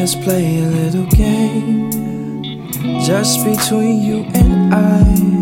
Let's play a little game just between you and I.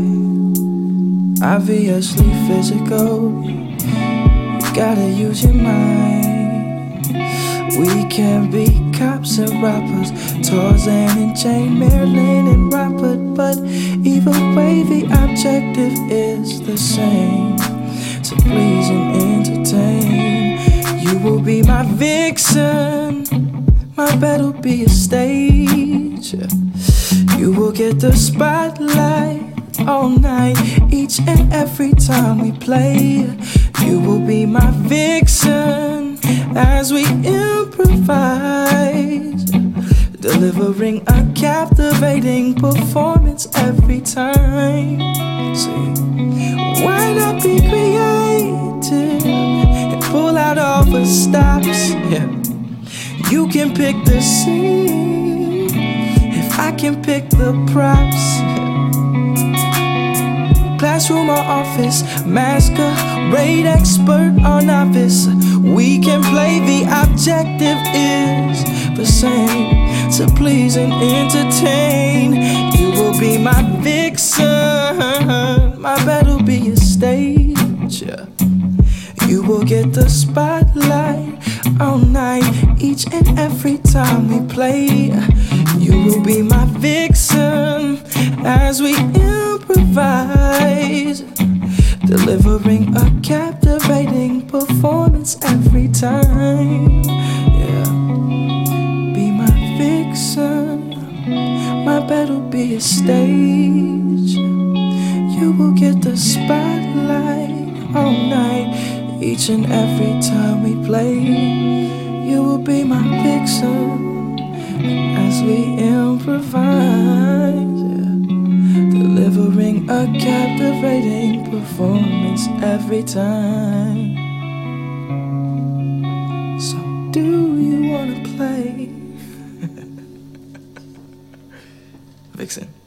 Obviously physical, you gotta use your mind. We can be cops and robbers, Tarzan and Jane, Marilyn and Robert, but either way the objective is the same, to please and entertain. You will be my vixen, my bed'll be a stage. You will get the spotlight all night, each and every time we play. You will be my vixen as we improvise, delivering a captivating performance every time. See, why not be creative and pull out all the stops? Yeah. You can pick the scene if I can pick the props. Classroom or office, masquerade expert or novice, we can play. The objective is the same, to please and entertain. You will be my vixen, my bed'll be a stage. You will get the spotlight all night, each and every time we play. You will be my vixen as we improvise, delivering a captivating performance every time. Yeah. Be my vixen, my bed'll be a stage. You will get the spotlight all night, each and every time we play. You will be my vixen as we improvise, yeah, delivering a captivating performance every time. So do you wanna play? Vixen.